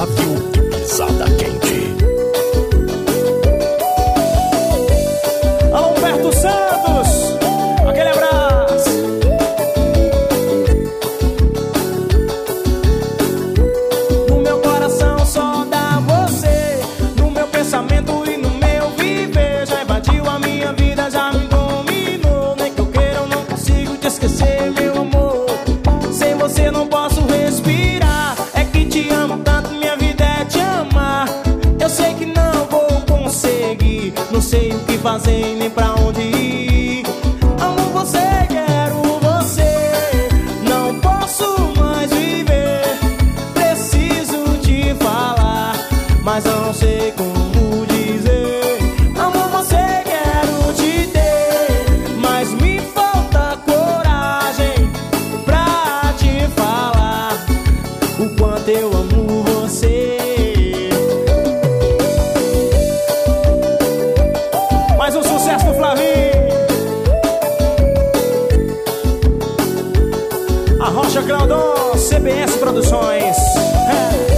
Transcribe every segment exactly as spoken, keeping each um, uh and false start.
Flávio Pisada Quente. Alô, Humberto Santos, aquele abraço. No meu coração só dá você, no meu pensamento e no meu viver. Já invadiu a minha vida, já me dominou. Nem que eu queira eu não consigo te esquecer, meu amor. Sem você não posso respirar. É que te amo tanto, minha vida é te amar. Eu sei que não vou conseguir, não sei o que fazer nem pra onde ir. Amo você, quero você, não posso mais viver. Preciso te falar, mas não sei como dizer. Amo você, quero te ter, mas me falta coragem pra te falar o quanto eu amo você. Mais um sucesso do Flavinho. A Rocha Claudon, C B S Produções. É.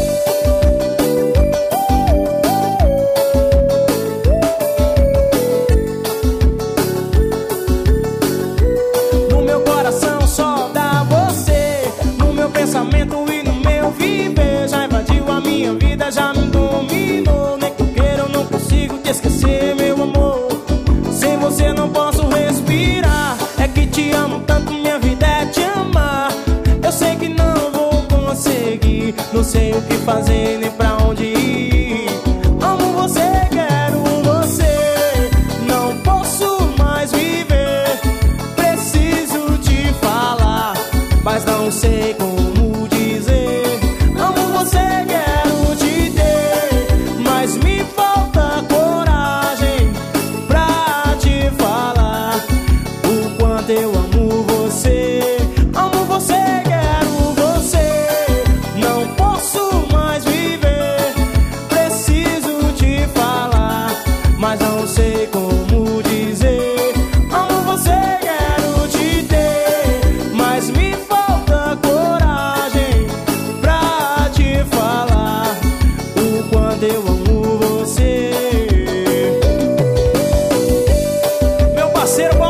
No meu coração só dá você, no meu pensamento e no meu viver. Já invadiu a minha vida, já me dominou. Nem que eu queira eu não consigo te esquecer, meu amor. Sem você não posso respirar. É que te amo tanto, minha vida é te amar. Eu sei que não vou conseguir, não sei o que fazer nem pra onde ir. Amo você, quero você, não posso mais viver. Preciso te falar, mas não sei como dizer. Amo você, quero te ter, mas me falta coragem pra te falar o quanto eu amo você. Amo você, quero você, não posso mais viver. Preciso te falar, mas não sei como dizer. Amo você, quero te ter, mas me falta coragem pra te falar o quanto eu amo você. Meu parceiro